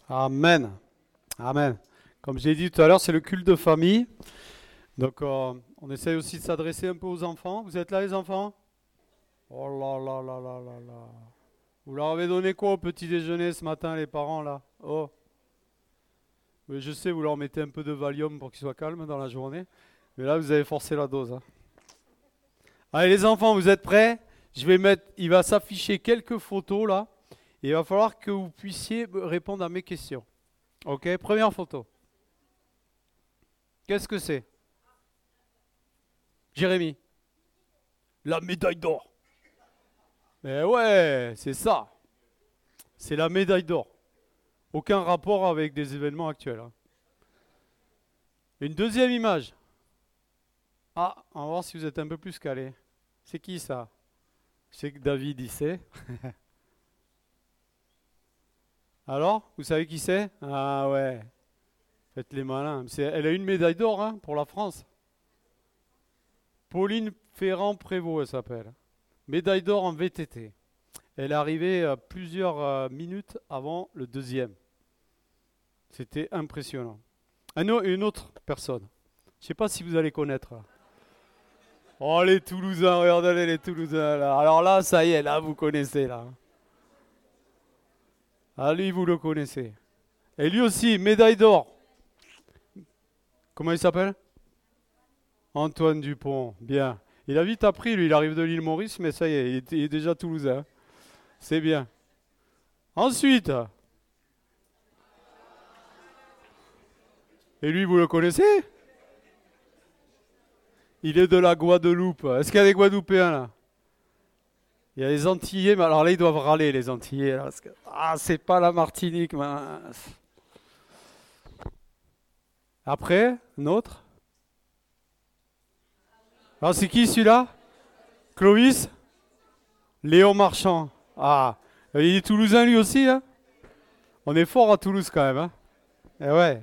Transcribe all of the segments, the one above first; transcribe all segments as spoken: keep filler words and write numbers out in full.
Amen. Amen. Comme j'ai dit tout à l'heure, c'est le culte de famille. Donc, euh, on essaye aussi de s'adresser un peu aux enfants. Vous êtes là, les enfants? Oh là là là là là là. Vous leur avez donné quoi au petit déjeuner ce matin, les parents, là? Oh, mais je sais, vous leur mettez un peu de Valium pour qu'ils soient calmes dans la journée. Mais là, vous avez forcé la dose, hein. Allez, les enfants, vous êtes prêts? Je vais mettre, il va s'afficher quelques photos, là. Et il va falloir que vous puissiez me répondre à mes questions. Ok, première photo. Qu'est-ce que c'est? Jérémy. La médaille d'or. Mais ouais, c'est ça. C'est la médaille d'or. Aucun rapport avec des événements actuels, hein. Une deuxième image. Ah, on va voir si vous êtes un peu plus calé. C'est qui ça? Je sais que David y sait. Alors, vous savez qui c'est? Ah ouais, faites les malins. C'est- elle a une médaille d'or, hein, pour la France. Pauline Ferrand-Prévot, elle s'appelle. Médaille d'or en V T T. Elle est arrivée euh, plusieurs euh, minutes avant le deuxième. C'était impressionnant. Un o- une autre personne. Je ne sais pas si vous allez connaître, là. Oh, les Toulousains, regardez les Toulousains, là. Alors là, ça y est, là, vous connaissez, là. Ah, lui, vous le connaissez. Et lui aussi, médaille d'or. Comment il s'appelle? Antoine Dupont. Bien. Il a vite appris, lui, il arrive de l'île Maurice, mais ça y est, il est, il est déjà Toulousain. C'est bien. Ensuite, et lui, vous le connaissez? Il est de la Guadeloupe. Est-ce qu'il y a des Guadeloupéens, là? Il y a les Antillais, mais alors là, ils doivent râler, les Antillais, là, parce que, ah, c'est pas la Martinique, mince. Après, un autre. Ah, c'est qui celui-là? Clovis? Léon Marchand. Ah, il est toulousain lui aussi, hein? On est fort à Toulouse quand même, hein? Eh ouais.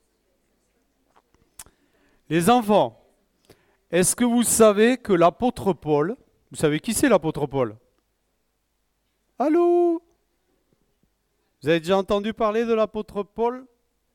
Les enfants, est-ce que vous savez que l'apôtre Paul, vous savez qui c'est l'apôtre Paul? Allô? Vous avez déjà entendu parler de l'apôtre Paul?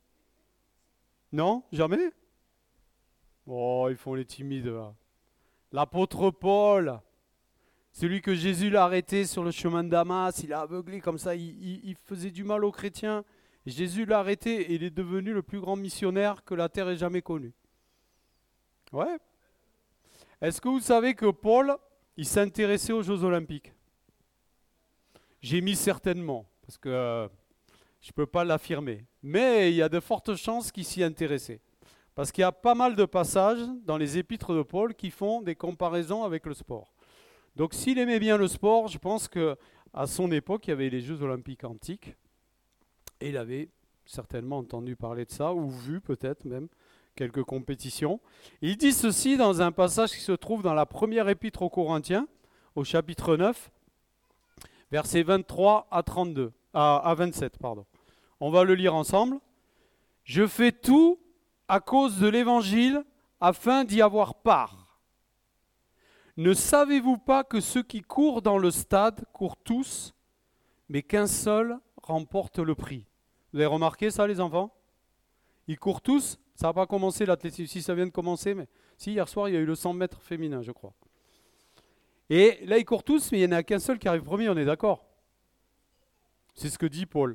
Non? Jamais? Oh, ils font les timides, là. L'apôtre Paul, celui que Jésus l'a arrêté sur le chemin de Damas, il a aveuglé comme ça, il, il- il faisait du mal aux chrétiens. Jésus l'a arrêté et il est devenu le plus grand missionnaire que la terre ait jamais connu. Ouais. Est-ce que vous savez que Paul, il s'intéressait aux Jeux Olympiques? J'ai mis certainement, parce que euh, je ne peux pas l'affirmer. Mais il y a de fortes chances qu'il s'y intéressait. Parce qu'il y a pas mal de passages dans les épîtres de Paul qui font des comparaisons avec le sport. Donc s'il aimait bien le sport, je pense que à son époque, il y avait les Jeux Olympiques antiques. Et il avait certainement entendu parler de ça, ou vu peut-être même quelques compétitions. Il dit ceci dans un passage qui se trouve dans la première épître aux Corinthiens, au chapitre neuf, versets vingt-trois à trente-deux, à, à vingt-sept, pardon. On va le lire ensemble. Je fais tout à cause de l'évangile afin d'y avoir part. Ne savez-vous pas que ceux qui courent dans le stade courent tous, mais qu'un seul remporte le prix? Vous avez remarqué ça, les enfants? Ils courent tous. Ça n'a pas commencé l'athlétisme. Si, ça vient de commencer, mais si, hier soir, il y a eu le cent mètres féminin, je crois. Et là, ils courent tous, mais il n'y en a qu'un seul qui arrive premier, on est d'accord? C'est ce que dit Paul.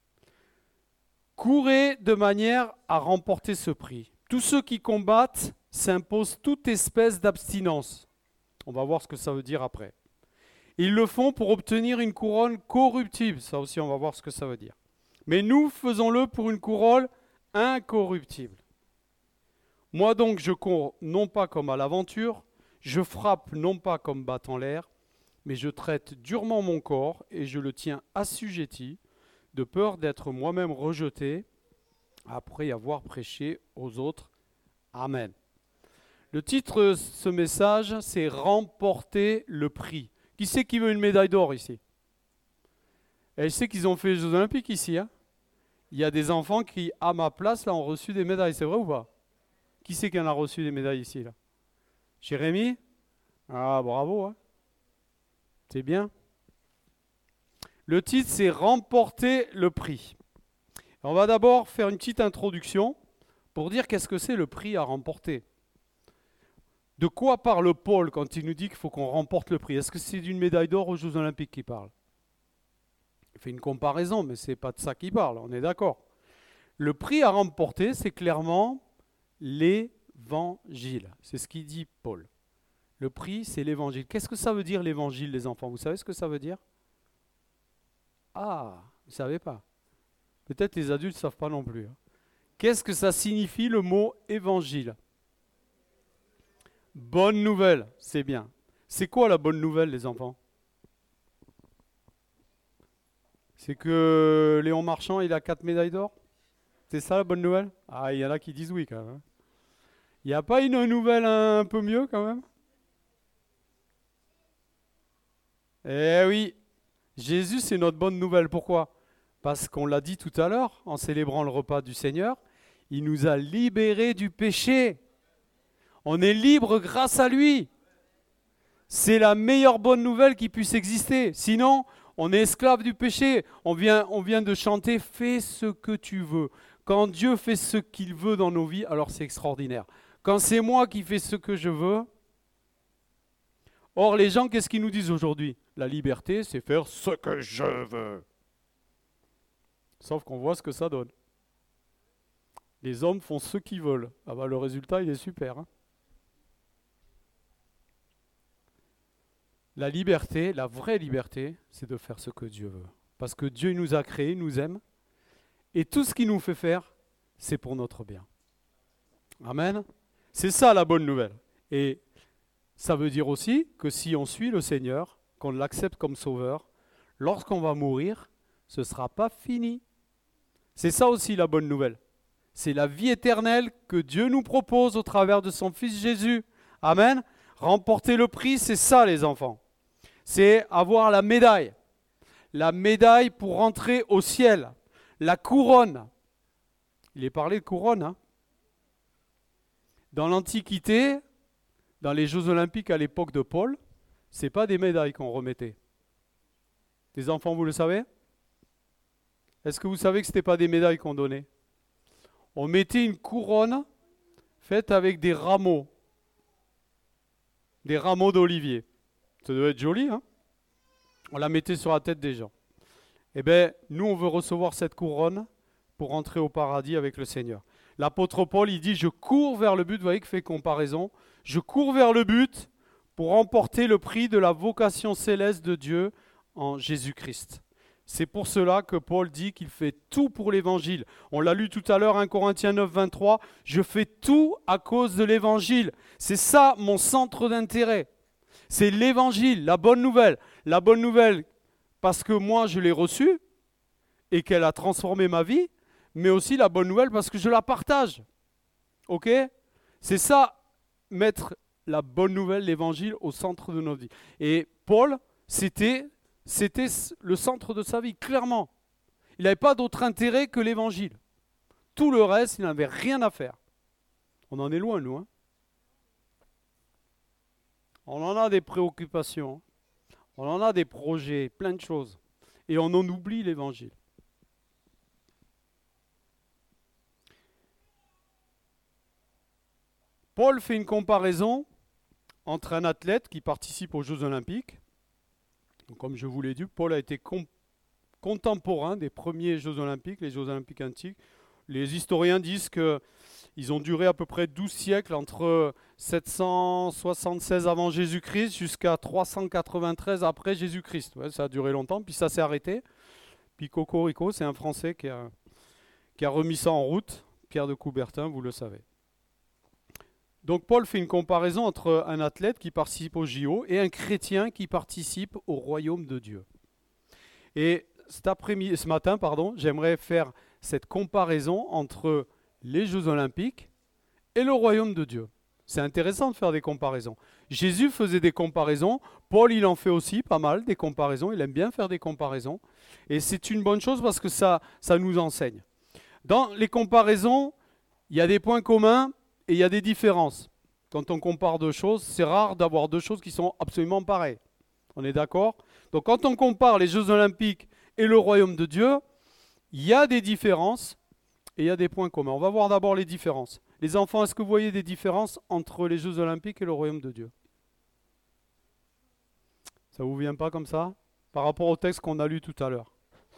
Courez de manière à remporter ce prix. Tous ceux qui combattent s'imposent toute espèce d'abstinence. On va voir ce que ça veut dire après. Ils le font pour obtenir une couronne corruptible. Ça aussi, on va voir ce que ça veut dire. Mais nous, faisons-le pour une couronne incorruptible. Moi donc, je cours non pas comme à l'aventure, je frappe non pas comme battant l'air, mais je traite durement mon corps et je le tiens assujetti, de peur d'être moi-même rejeté après avoir prêché aux autres. Amen. Le titre de ce message, c'est Remporter le prix. Qui c'est qui veut une médaille d'or ici? Et je sais qu'ils ont fait les Jeux Olympiques ici, hein. Il y a des enfants qui, à ma place, là, ont reçu des médailles. C'est vrai ou pas? Qui c'est qui en a reçu des médailles ici, là? Jérémy? Ah, bravo, hein. C'est bien. Le titre, c'est Remporter le prix. On va d'abord faire une petite introduction pour dire qu'est-ce que c'est le prix à remporter. De quoi parle Paul quand il nous dit qu'il faut qu'on remporte le prix? Est-ce que c'est d'une médaille d'or aux Jeux Olympiques qu'il parle? Il fait une comparaison, mais ce n'est pas de ça qu'il parle, on est d'accord. Le prix à remporter, c'est clairement l'évangile. C'est ce qu'il dit Paul. Le prix, c'est l'évangile. Qu'est-ce que ça veut dire l'évangile, les enfants? Vous savez ce que ça veut dire? Ah, vous ne savez pas. Peut-être les adultes ne savent pas non plus. Hein. Qu'est-ce que ça signifie le mot évangile? Bonne nouvelle, c'est bien. C'est quoi la bonne nouvelle, les enfants? C'est que Léon Marchand, il a quatre médailles d'or? C'est ça la bonne nouvelle? Ah, il y en a qui disent oui quand même. Il n'y a pas une nouvelle un peu mieux quand même? Eh oui, Jésus, c'est notre bonne nouvelle. Pourquoi? Parce qu'on l'a dit tout à l'heure, en célébrant le repas du Seigneur, il nous a libérés du péché. On est libre grâce à lui. C'est la meilleure bonne nouvelle qui puisse exister. Sinon, on est esclave du péché. On vient, on vient de chanter « Fais ce que tu veux ». Quand Dieu fait ce qu'il veut dans nos vies, alors c'est extraordinaire. Quand c'est moi qui fais ce que je veux... Or, les gens, qu'est-ce qu'ils nous disent aujourd'hui? La liberté, c'est faire ce que je veux. Sauf qu'on voit ce que ça donne. Les hommes font ce qu'ils veulent. Ah bah, le résultat, il est super. Hein. La liberté, la vraie liberté, c'est de faire ce que Dieu veut. Parce que Dieu nous a créés, il nous aime. Et tout ce qu'il nous fait faire, c'est pour notre bien. Amen. C'est ça la bonne nouvelle. Et ça veut dire aussi que si on suit le Seigneur, qu'on l'accepte comme sauveur, lorsqu'on va mourir, ce ne sera pas fini. C'est ça aussi la bonne nouvelle. C'est la vie éternelle que Dieu nous propose au travers de son Fils Jésus. Amen. Remporter le prix, c'est ça les enfants. C'est avoir la médaille. La médaille pour rentrer au ciel. La couronne. Il est parlé de couronne. Hein. Dans l'Antiquité, dans les Jeux Olympiques à l'époque de Paul, ce n'est pas des médailles qu'on remettait. Les enfants, vous le savez? Est-ce que vous savez que ce n'était pas des médailles qu'on donnait? On mettait une couronne faite avec des rameaux. Des rameaux d'olivier. Ça doit être joli, hein? On la mettait sur la tête des gens. Eh bien, nous, on veut recevoir cette couronne pour entrer au paradis avec le Seigneur. L'apôtre Paul, il dit, je cours vers le but, vous voyez qu'il fait comparaison, je cours vers le but pour remporter le prix de la vocation céleste de Dieu en Jésus-Christ. C'est pour cela que Paul dit qu'il fait tout pour l'évangile. On l'a lu tout à l'heure, un Corinthiens neuf, vingt-trois, je fais tout à cause de l'évangile. C'est ça mon centre d'intérêt. C'est l'évangile, la bonne nouvelle. La bonne nouvelle parce que moi je l'ai reçue et qu'elle a transformé ma vie, mais aussi la bonne nouvelle parce que je la partage. Ok? C'est ça, mettre la bonne nouvelle, l'évangile au centre de notre vie. Et Paul, c'était... C'était le centre de sa vie, clairement. Il n'avait pas d'autre intérêt que l'évangile. Tout le reste, il n'avait rien à faire. On en est loin, nous. Hein. On en a des préoccupations. On en a des projets, plein de choses. Et on en oublie l'évangile. Paul fait une comparaison entre un athlète qui participe aux Jeux Olympiques. Donc, comme je vous l'ai dit, Paul a été com- contemporain des premiers Jeux Olympiques, les Jeux Olympiques antiques. Les historiens disent qu'ils ont duré à peu près douze siècles, entre sept cent soixante-seize avant Jésus-Christ jusqu'à trois cent quatre-vingt-treize après Jésus-Christ. Ouais, ça a duré longtemps, puis ça s'est arrêté. Puis Cocorico, c'est un Français qui a, qui a remis ça en route, Pierre de Coubertin, vous le savez. Donc Paul fait une comparaison entre un athlète qui participe au J O et un chrétien qui participe au royaume de Dieu. Et cet après-midi, ce matin, pardon, j'aimerais faire cette comparaison entre les Jeux Olympiques et le royaume de Dieu. C'est intéressant de faire des comparaisons. Jésus faisait des comparaisons, Paul il en fait aussi pas mal, des comparaisons, il aime bien faire des comparaisons. Et c'est une bonne chose parce que ça, ça nous enseigne. Dans les comparaisons, il y a des points communs, et il y a des différences. Quand on compare deux choses, c'est rare d'avoir deux choses qui sont absolument pareilles. On est d'accord? Donc quand on compare les Jeux Olympiques et le royaume de Dieu, Il y a des différences et il y a des points communs. On va voir d'abord les différences. Les enfants, est-ce que vous voyez des différences entre les Jeux Olympiques et le Royaume de Dieu? Ça ne vous vient pas comme ça? Par rapport au texte qu'on a lu tout à l'heure.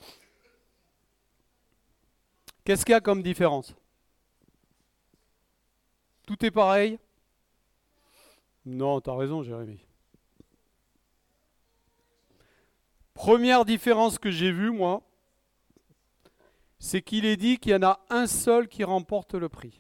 Qu'est-ce qu'il y a comme différence? Tout est pareil? Non, tu as raison, Jérémy. Première différence que j'ai vue, moi, c'est qu'il est dit qu'il y en a un seul qui remporte le prix.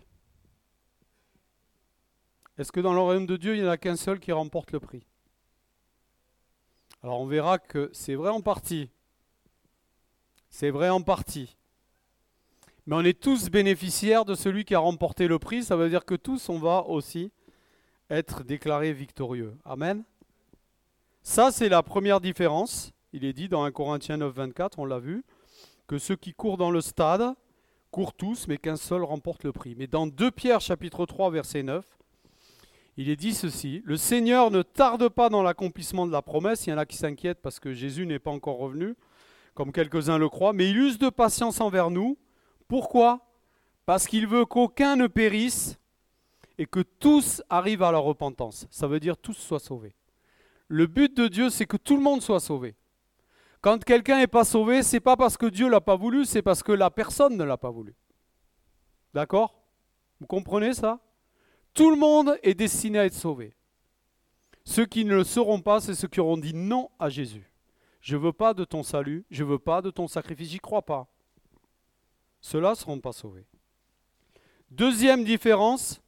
Est-ce que dans le royaume de Dieu, il n'y en a qu'un seul qui remporte le prix? Alors on verra que c'est vrai en partie. C'est vrai en partie. Mais on est tous bénéficiaires de celui qui a remporté le prix. Ça veut dire que tous, on va aussi être déclarés victorieux. Amen. Ça, c'est la première différence. Il est dit dans un Corinthiens neuf, vingt-quatre, on l'a vu, que ceux qui courent dans le stade courent tous, mais qu'un seul remporte le prix. Mais dans deux Pierre, chapitre trois, verset neuf, il est dit ceci: le Seigneur ne tarde pas dans l'accomplissement de la promesse. Il y en a qui s'inquiètent parce que Jésus n'est pas encore revenu, comme quelques-uns le croient, mais il use de patience envers nous. Pourquoi? Parce qu'il veut qu'aucun ne périsse et que tous arrivent à la repentance. Ça veut dire tous soient sauvés. Le but de Dieu, c'est que tout le monde soit sauvé. Quand quelqu'un n'est pas sauvé, ce n'est pas parce que Dieu ne l'a pas voulu, c'est parce que la personne ne l'a pas voulu. D'accord? Vous comprenez ça? Tout le monde est destiné à être sauvé. Ceux qui ne le seront pas, c'est ceux qui auront dit non à Jésus. Je ne veux pas de ton salut, je ne veux pas de ton sacrifice, j'y crois pas. Ceux-là ne seront pas sauvés. Deuxième différence.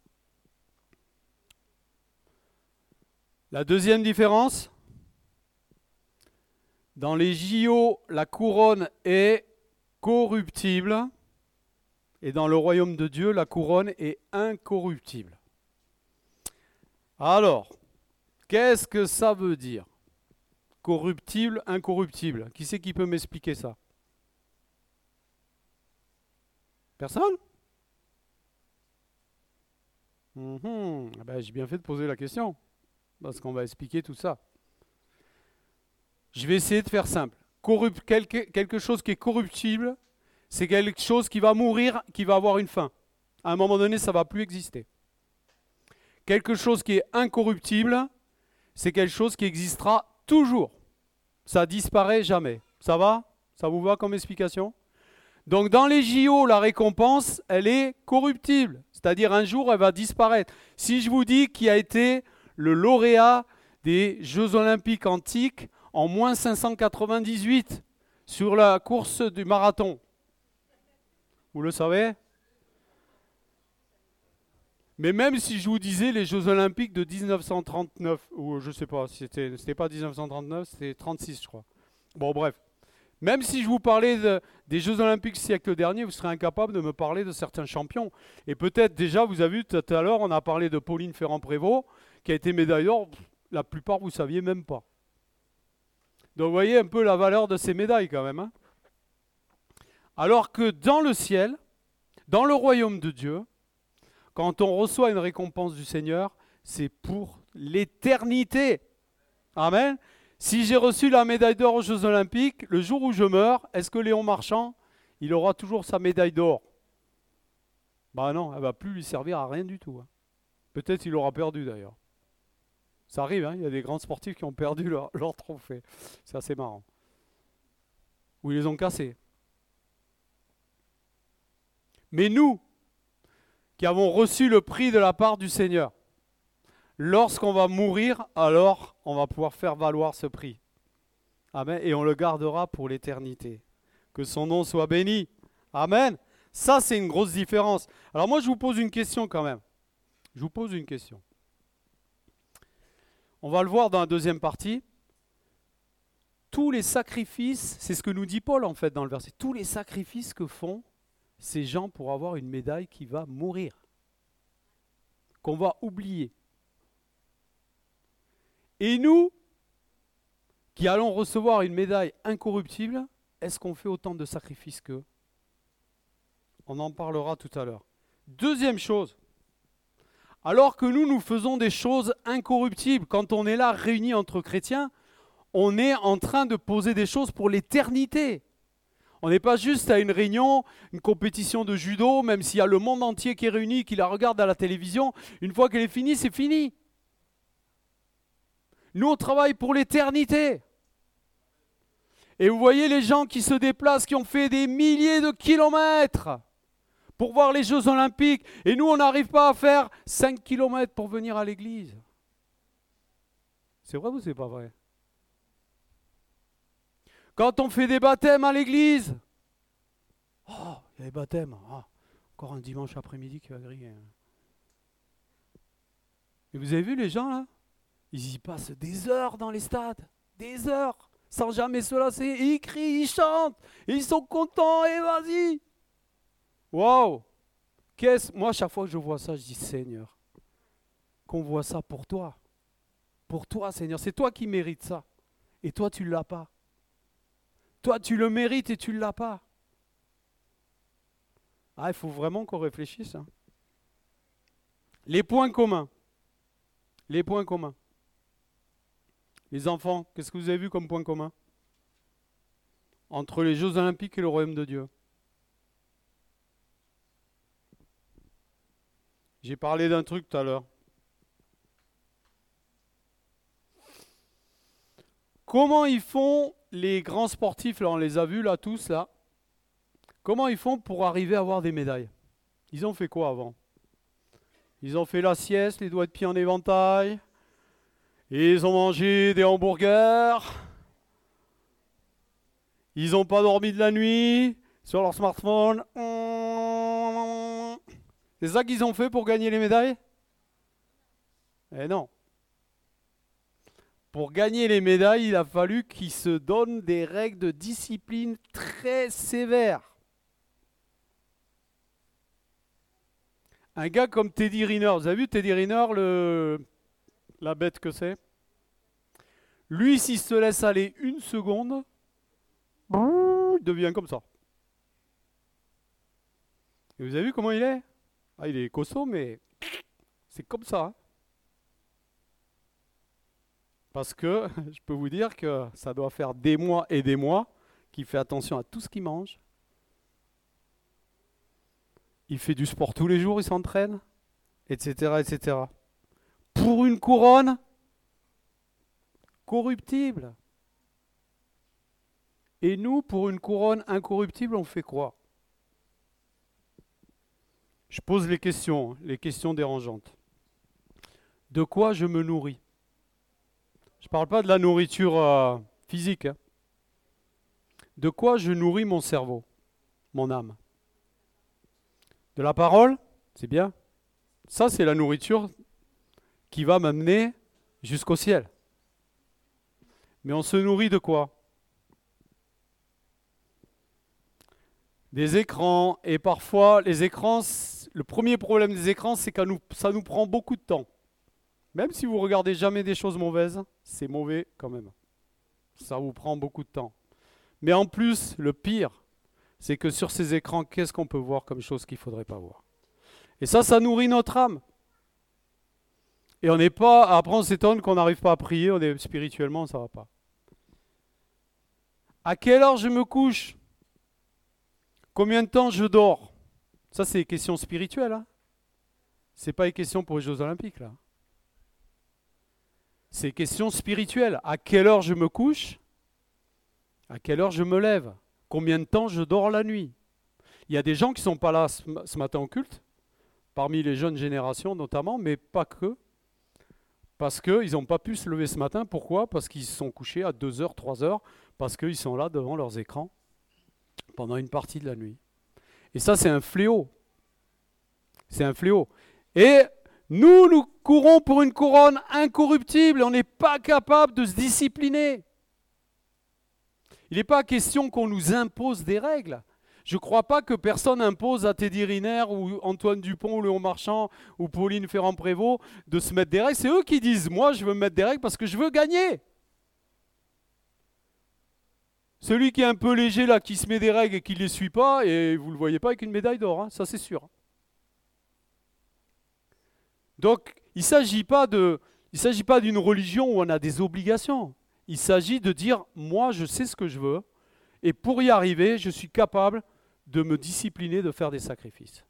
La deuxième différence, dans les J O, la couronne est corruptible et dans le royaume de Dieu, la couronne est incorruptible. Alors, qu'est-ce que ça veut dire? Corruptible, incorruptible. Qui c'est qui peut m'expliquer ça? Personne? Mmh, ben, j'ai bien fait de poser la question, parce qu'on va expliquer tout ça. Je vais essayer de faire simple. Corrupt, quelque, quelque chose qui est corruptible, c'est quelque chose qui va mourir, qui va avoir une fin. À un moment donné, ça ne va plus exister. Quelque chose qui est incorruptible, c'est quelque chose qui existera toujours. Ça disparaît jamais. Ça va? Ça vous va comme explication? Donc dans les J O, la récompense, elle est corruptible. C'est-à-dire un jour, elle va disparaître. Si je vous dis qui a été le lauréat des Jeux Olympiques antiques en moins cinq cent quatre-vingt-dix-huit sur la course du marathon, vous le savez? Mais même si je vous disais les Jeux Olympiques de dix-neuf cent trente-neuf, ou je ne sais pas, c'était, c'était pas dix-neuf cent trente-neuf, c'était trente-six je crois. Bon bref. Même si je vous parlais de, des Jeux Olympiques du siècle dernier, vous serez incapable de me parler de certains champions. Et peut-être déjà, vous avez vu tout à l'heure, on a parlé de Pauline Ferrand-Prévot, qui a été médaille d'or, la plupart vous ne saviez même pas. Donc vous voyez un peu la valeur de ces médailles quand même. Hein. Alors que dans le ciel, dans le royaume de Dieu, quand on reçoit une récompense du Seigneur, c'est pour l'éternité. Amen. Si j'ai reçu la médaille d'or aux Jeux Olympiques, le jour où je meurs, est-ce que Léon Marchand, il aura toujours sa médaille d'or? Ben non, elle ne va plus lui servir à rien du tout. Hein. Peut-être qu'il aura perdu d'ailleurs. Ça arrive, hein, il y a des grands sportifs qui ont perdu leur, leur trophée. C'est assez marrant. Ou ils les ont cassés. Mais nous, qui avons reçu le prix de la part du Seigneur, lorsqu'on va mourir, alors on va pouvoir faire valoir ce prix. Amen. Et on le gardera pour l'éternité. Que son nom soit béni. Amen. Ça, c'est une grosse différence. Alors moi, je vous pose une question quand même. Je vous pose une question. On va le voir dans la deuxième partie. Tous les sacrifices, c'est ce que nous dit Paul en fait dans le verset, tous les sacrifices que font ces gens pour avoir une médaille qui va mourir, qu'on va oublier. Et nous, qui allons recevoir une médaille incorruptible, est-ce qu'on fait autant de sacrifices qu'eux? On en parlera tout à l'heure. Deuxième chose, alors que nous, nous faisons des choses incorruptibles, quand on est là réunis entre chrétiens, on est en train de poser des choses pour l'éternité. On n'est pas juste à une réunion, une compétition de judo, même s'il y a le monde entier qui est réuni, qui la regarde à la télévision. Une fois qu'elle est finie, c'est fini. Nous, on travaille pour l'éternité. Et vous voyez les gens qui se déplacent, qui ont fait des milliers de kilomètres pour voir les Jeux Olympiques. Et nous, on n'arrive pas à faire cinq kilomètres pour venir à l'église. C'est vrai ou c'est pas vrai? Quand on fait des baptêmes à l'église, oh, il y a des baptêmes, oh, encore un dimanche après-midi qui va griller. Et vous avez vu les gens là? Ils y passent des heures dans les stades, des heures, sans jamais se lasser. Et ils crient, ils chantent, et ils sont contents, et vas-y. Waouh! Qu'est-ce... Moi, chaque fois que je vois ça, je dis Seigneur, qu'on voit ça pour toi. Pour toi, Seigneur, c'est toi qui mérites ça. Et toi, tu ne l'as pas. Toi, tu le mérites et tu ne l'as pas. Ah, il faut vraiment qu'on réfléchisse. Hein. Les points communs. Les points communs. Les enfants, qu'est-ce que vous avez vu comme point commun entre les Jeux Olympiques et le Royaume de Dieu? J'ai parlé d'un truc tout à l'heure. Comment ils font les grands sportifs, là on les a vus là tous là, comment ils font pour arriver à avoir des médailles? Ils ont fait quoi avant? Ils ont fait la sieste, les doigts de pied en éventail, et ils ont mangé des hamburgers, ils n'ont pas dormi de la nuit sur leur smartphone. C'est ça qu'ils ont fait pour gagner les médailles? Eh non. Pour gagner les médailles, il a fallu qu'ils se donnent des règles de discipline très sévères. Un gars comme Teddy Riner, vous avez vu Teddy Riner, le... la bête que c'est? Lui, s'il se laisse aller une seconde, il devient comme ça. Et vous avez vu comment il est? Ah, il est costaud, mais c'est comme ça. Hein. Parce que je peux vous dire que ça doit faire des mois et des mois qu'il fait attention à tout ce qu'il mange. Il fait du sport tous les jours, il s'entraîne, et cetera, et cetera. Pour une couronne corruptible. Et nous, pour une couronne incorruptible, on fait quoi? Je pose les questions, les questions dérangeantes. De quoi je me nourris? Je ne parle pas de la nourriture euh, physique. Hein. De quoi je nourris mon cerveau, mon âme? De la parole? C'est bien. Ça, c'est la nourriture qui va m'amener jusqu'au ciel. Mais on se nourrit de quoi? Des écrans. Et parfois, les écrans, le premier problème des écrans, c'est que nous, ça nous prend beaucoup de temps. Même si vous ne regardez jamais des choses mauvaises, c'est mauvais quand même. Ça vous prend beaucoup de temps. Mais en plus, le pire, c'est que sur ces écrans, qu'est-ce qu'on peut voir comme chose qu'il ne faudrait pas voir? Et ça, ça nourrit notre âme. Et on n'est pas, après on s'étonne qu'on n'arrive pas à prier, on est spirituellement, ça ne va pas. À quelle heure je me couche? Combien de temps je dors? Ça, c'est des questions spirituelles. Hein. Ce n'est pas une question pour les Jeux Olympiques, là. C'est question spirituelle. À quelle heure je me couche? À quelle heure je me lève? Combien de temps je dors la nuit? Il y a des gens qui ne sont pas là ce, ce matin au culte, parmi les jeunes générations notamment, mais pas que. Parce qu'ils n'ont pas pu se lever ce matin. Pourquoi? Parce qu'ils se sont couchés à deux heures, trois heures, parce qu'ils sont là devant leurs écrans pendant une partie de la nuit. Et ça, c'est un fléau. C'est un fléau. Et nous, nous courons pour une couronne incorruptible. On n'est pas capable de se discipliner. Il n'est pas question qu'on nous impose des règles. Je ne crois pas que personne impose à Teddy Riner ou Antoine Dupont ou Léon Marchand ou Pauline Ferrand-Prévot de se mettre des règles. C'est eux qui disent, moi je veux me mettre des règles parce que je veux gagner. Celui qui est un peu léger là, qui se met des règles et qui ne les suit pas, et vous ne le voyez pas avec une médaille d'or, hein, ça c'est sûr. Donc il ne s'agit pas de, il ne s'agit pas d'une religion où on a des obligations. Il s'agit de dire, moi je sais ce que je veux, Et pour y arriver, je suis capable de me discipliner, de faire des sacrifices.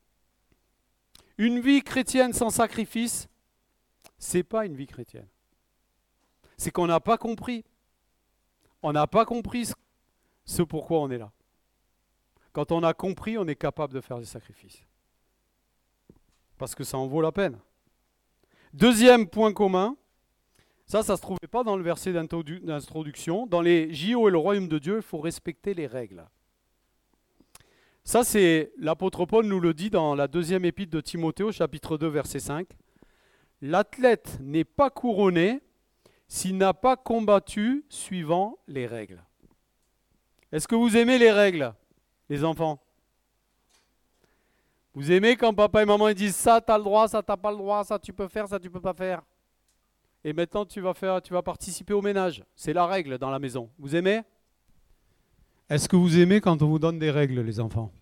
Une vie chrétienne sans sacrifice, c'est pas une vie chrétienne. C'est qu'on n'a pas compris. On n'a pas compris ce, ce pourquoi on est là. Quand on a compris, on est capable de faire des sacrifices. Parce que ça en vaut la peine. Deuxième point commun, ça, ça ne se trouvait pas dans le verset d'introdu- d'introduction. Dans les J O et le royaume de Dieu, il faut respecter les règles. Ça, c'est l'apôtre Paul nous le dit dans la deuxième épître de Timothée, au chapitre deux, verset cinq. L'athlète n'est pas couronné s'il n'a pas combattu suivant les règles. Est-ce que vous aimez les règles, les enfants? Vous aimez quand papa et maman ils disent ça, tu as le droit, ça, tu n'as pas le droit, ça, tu peux faire, ça, tu peux pas faire. Et maintenant, tu vas, faire, tu vas participer au ménage. C'est la règle dans la maison. Vous aimez? Est-ce que vous aimez quand on vous donne des règles, les enfants?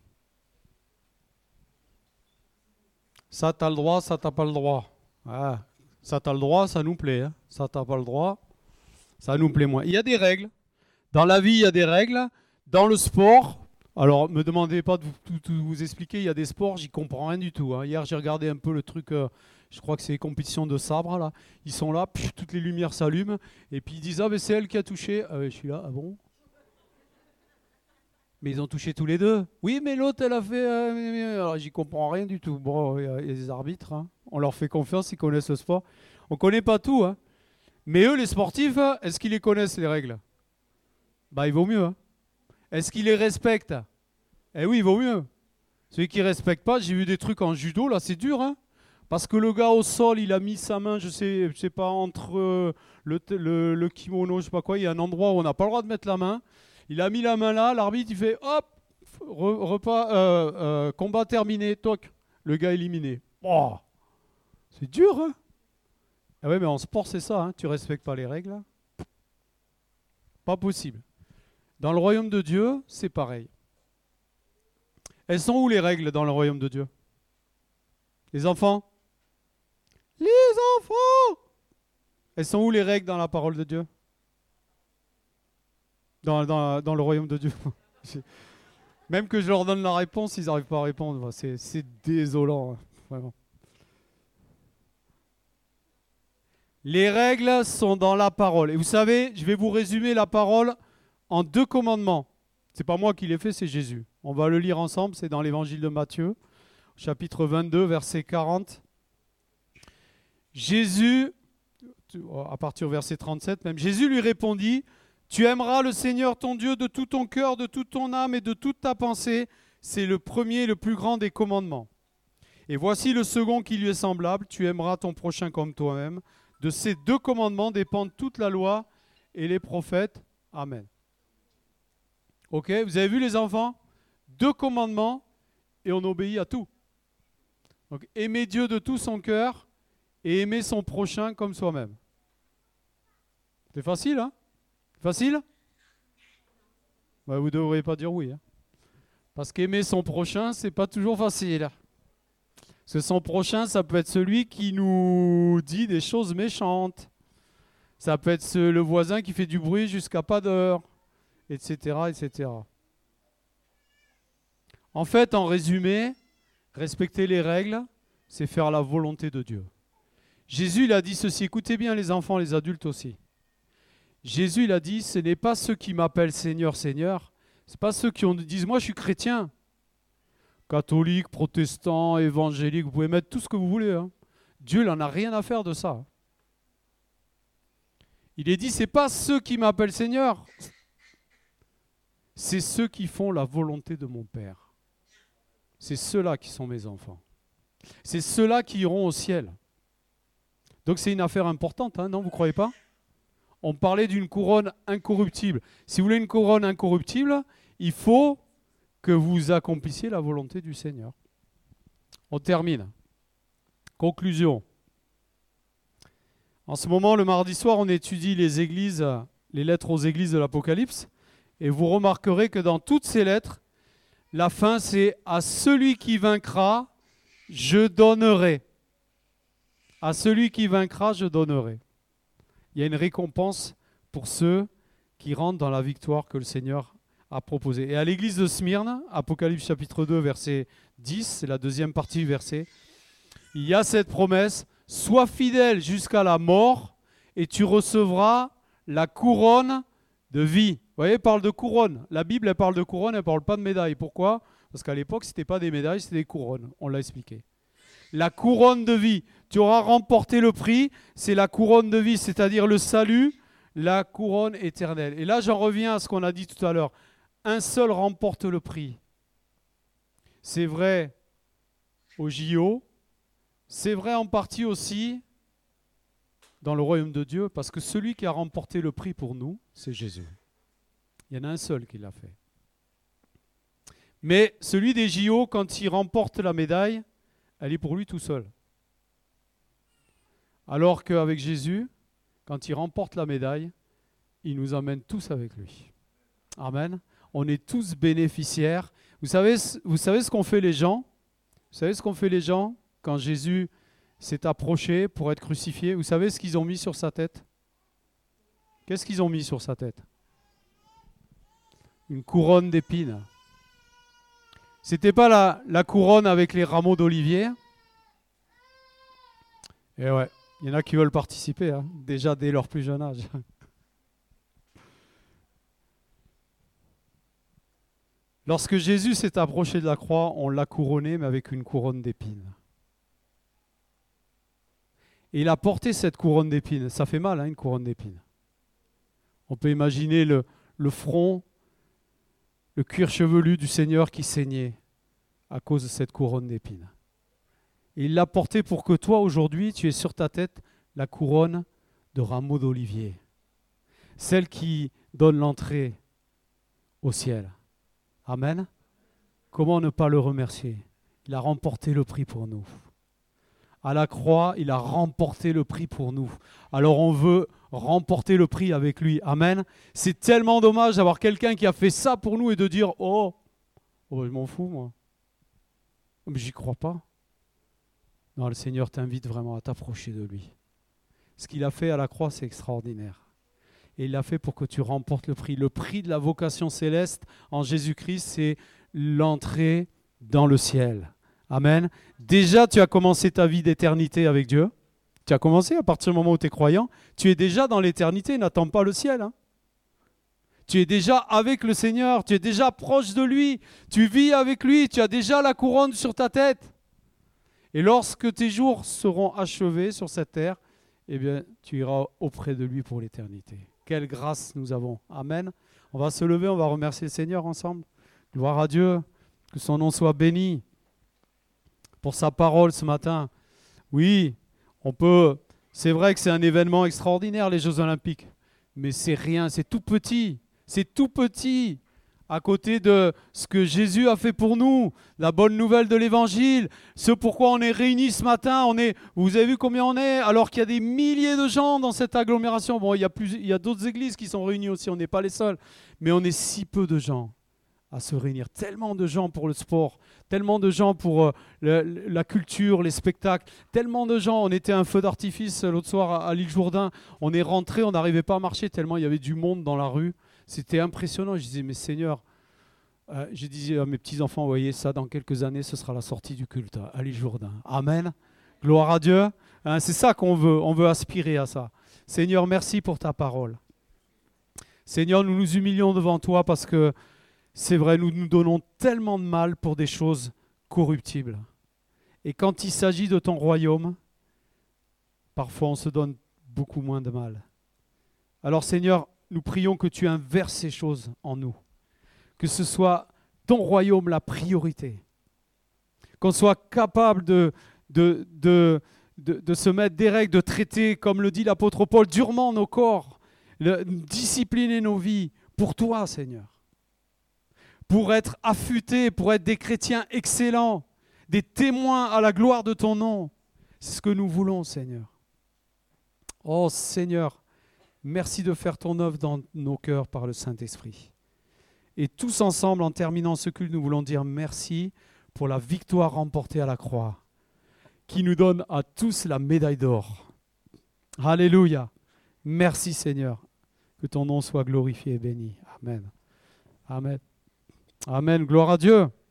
Ça, tu as le droit, ça, tu n'as pas le droit. Ah, ça, tu as le droit, ça nous plaît. Hein. Ça, tu n'as pas le droit, ça nous plaît moins. Il y a des règles. Dans la vie, il y a des règles. Dans le sport, alors ne me demandez pas de vous, tout, tout vous expliquer, il y a des sports, j'y comprends rien du tout. Hein. Hier, j'ai regardé un peu le truc, euh, je crois que c'est les compétitions de sabre. Là. Ils sont là, pff, toutes les lumières s'allument. Et puis ils disent, ah, mais c'est elle qui a touché. Ah, je suis là, ah bon? Mais ils ont touché tous les deux. Oui, mais l'autre, elle a fait... Euh, alors, j'y comprends rien du tout. Bon, il y a les arbitres, hein. On leur fait confiance, ils connaissent le sport. On ne connaît pas tout. Hein. Mais eux, les sportifs, est-ce qu'ils les connaissent, les règles? Bah, il vaut mieux. Hein. Est-ce qu'ils les respectent? Eh oui, il vaut mieux. Celui qui ne respecte pas, j'ai vu des trucs en judo, là, c'est dur. Hein. Parce que le gars au sol, il a mis sa main, je sais, je sais pas, entre euh, le, le, le kimono, je sais pas quoi, il y a un endroit où on n'a pas le droit de mettre la main. Il a mis la main là, l'arbitre il fait hop, re, repas, euh, euh, combat terminé, toc, le gars éliminé. Oh, c'est dur, hein? Ah ouais, mais en sport c'est ça, hein, tu respectes pas les règles, hein. Pas possible. Dans le royaume de Dieu, c'est pareil. Elles sont où les règles dans le royaume de Dieu? Les enfants? Les enfants! Elles sont où les règles dans la parole de Dieu? Dans, dans, dans le royaume de Dieu. Même que je leur donne la réponse, ils n'arrivent pas à répondre. C'est, c'est désolant, hein, vraiment. Les règles sont dans la parole. Et vous savez, je vais vous résumer la parole en deux commandements. Ce n'est pas moi qui l'ai fait, c'est Jésus. On va le lire ensemble, c'est dans l'évangile de Matthieu, chapitre vingt-deux, verset quarante. Jésus, à partir du verset trente-sept même, Jésus lui répondit: tu aimeras le Seigneur ton Dieu de tout ton cœur, de toute ton âme et de toute ta pensée. C'est le premier et le plus grand des commandements. Et voici le second qui lui est semblable. Tu aimeras ton prochain comme toi-même. De ces deux commandements dépendent toute la loi et les prophètes. Amen. Ok, vous avez vu les enfants? Deux commandements et on obéit à tout. Donc, aimer Dieu de tout son cœur et aimer son prochain comme soi-même. C'est facile, hein? Facile? Bah, vous ne devriez pas dire oui. Hein. Parce qu'aimer son prochain, c'est pas toujours facile. Parce que son prochain, ça peut être celui qui nous dit des choses méchantes. Ça peut être ce, le voisin qui fait du bruit jusqu'à pas d'heure, et cetera, et cetera. En fait, en résumé, respecter les règles, c'est faire la volonté de Dieu. Jésus, il a dit ceci. Écoutez bien les enfants, les adultes aussi. Jésus, il a dit, ce n'est pas ceux qui m'appellent Seigneur, Seigneur, ce n'est pas ceux qui ont, disent, moi je suis chrétien, catholique, protestant, évangélique, vous pouvez mettre tout ce que vous voulez. Hein. Dieu n'en a rien à faire de ça. Il est dit, ce n'est pas ceux qui m'appellent Seigneur, c'est ceux qui font la volonté de mon Père. C'est ceux-là qui sont mes enfants. C'est ceux-là qui iront au ciel. Donc c'est une affaire importante, hein, non, vous ne croyez pas ? On parlait d'une couronne incorruptible. Si vous voulez une couronne incorruptible, il faut que vous accomplissiez la volonté du Seigneur. On termine. Conclusion. En ce moment, le mardi soir, on étudie les églises, les lettres aux églises de l'Apocalypse. Et vous remarquerez que dans toutes ces lettres, la fin, c'est « À celui qui vaincra, je donnerai. » À celui qui vaincra, je donnerai. Il y a une récompense pour ceux qui rentrent dans la victoire que le Seigneur à proposer. Et à l'église de Smyrne, Apocalypse chapitre deux, verset dix, c'est la deuxième partie du verset, il y a cette promesse, sois fidèle jusqu'à la mort et tu recevras la couronne de vie. Vous voyez, elle parle de couronne. La Bible, elle parle de couronne, elle ne parle pas de médaille. Pourquoi ? Parce qu'à l'époque, ce n'était pas des médailles, c'était des couronnes. On l'a expliqué. La couronne de vie. Tu auras remporté le prix, c'est la couronne de vie, c'est-à-dire le salut, la couronne éternelle. Et là, j'en reviens à ce qu'on a dit tout à l'heure. Un seul remporte le prix. C'est vrai au J O, c'est vrai en partie aussi dans le royaume de Dieu, parce que celui qui a remporté le prix pour nous, c'est Jésus. Il y en a un seul qui l'a fait. Mais celui des J O, quand il remporte la médaille, elle est pour lui tout seul. Alors qu'avec Jésus, quand il remporte la médaille, il nous emmène tous avec lui. Amen. On est tous bénéficiaires. Vous savez, vous savez ce qu'ont fait les gens ? Vous savez ce qu'ont fait les gens quand Jésus s'est approché pour être crucifié? Vous savez ce qu'ils ont mis sur sa tête? Qu'est-ce qu'ils ont mis sur sa tête? Une couronne d'épines. C'était pas la, la couronne avec les rameaux d'olivier? Et ouais, il y en a qui veulent participer, hein, déjà dès leur plus jeune âge. Lorsque Jésus s'est approché de la croix, on l'a couronné, mais avec une couronne d'épines. Et il a porté cette couronne d'épines. Ça fait mal, hein, une couronne d'épines. On peut imaginer le, le front, le cuir chevelu du Seigneur qui saignait à cause de cette couronne d'épines. Et il l'a porté pour que toi, aujourd'hui, tu aies sur ta tête la couronne de rameaux d'olivier. Celle qui donne l'entrée au ciel. Amen. Comment ne pas le remercier? Il a remporté le prix pour nous. À la croix, il a remporté le prix pour nous. Alors on veut remporter le prix avec lui. Amen. C'est tellement dommage d'avoir quelqu'un qui a fait ça pour nous et de dire « Oh, oh je m'en fous moi. Mais j'y crois pas. » Non, le Seigneur t'invite vraiment à t'approcher de lui. Ce qu'il a fait à la croix, c'est extraordinaire. Et il l'a fait pour que tu remportes le prix. Le prix de la vocation céleste en Jésus-Christ, c'est l'entrée dans le ciel. Amen. Déjà, tu as commencé ta vie d'éternité avec Dieu. Tu as commencé à partir du moment où tu es croyant. Tu es déjà dans l'éternité, n'attends pas le ciel. Hein. Tu es déjà avec le Seigneur, tu es déjà proche de lui. Tu vis avec lui, tu as déjà la couronne sur ta tête. Et lorsque tes jours seront achevés sur cette terre, eh bien, tu iras auprès de lui pour l'éternité. Quelle grâce nous avons. Amen. On va se lever, on va remercier le Seigneur ensemble. Gloire à Dieu, que son nom soit béni pour sa parole ce matin. Oui, on peut, c'est vrai que c'est un événement extraordinaire, les Jeux Olympiques, mais c'est rien, c'est tout petit, c'est tout petit à côté de ce que Jésus a fait pour nous, la bonne nouvelle de l'Évangile, ce pourquoi on est réunis ce matin. On est, vous avez vu combien on est, alors qu'il y a des milliers de gens dans cette agglomération. Bon, il y a, plus, il y a d'autres églises qui sont réunies aussi, on n'est pas les seuls, mais on est si peu de gens à se réunir. Tellement de gens pour le sport, tellement de gens pour euh, le, la culture, les spectacles, tellement de gens. On était à un feu d'artifice l'autre soir à, à l'île Jourdain. On est rentré, on n'arrivait pas à marcher tellement il y avait du monde dans la rue. C'était impressionnant. Je disais, mais Seigneur, euh, je disais à mes petits-enfants, vous voyez ça, dans quelques années, ce sera la sortie du culte à l'île Jourdain. Amen. Gloire à Dieu. Hein, c'est ça qu'on veut. On veut aspirer à ça. Seigneur, merci pour ta parole. Seigneur, nous nous humilions devant toi parce que c'est vrai, nous nous donnons tellement de mal pour des choses corruptibles. Et quand il s'agit de ton royaume, parfois on se donne beaucoup moins de mal. Alors Seigneur, nous prions que tu inverses ces choses en nous. Que ce soit ton royaume la priorité. Qu'on soit capable de, de, de, de, de se mettre des règles, de traiter, comme le dit l'apôtre Paul, durement nos corps, de discipliner nos vies pour toi, Seigneur. Pour être affûtés, pour être des chrétiens excellents, des témoins à la gloire de ton nom. C'est ce que nous voulons, Seigneur. Oh Seigneur, merci de faire ton œuvre dans nos cœurs par le Saint-Esprit. Et tous ensemble, en terminant ce culte, nous voulons dire merci pour la victoire remportée à la croix, qui nous donne à tous la médaille d'or. Alléluia. Merci Seigneur. Que ton nom soit glorifié et béni. Amen. Amen. Amen. Gloire à Dieu.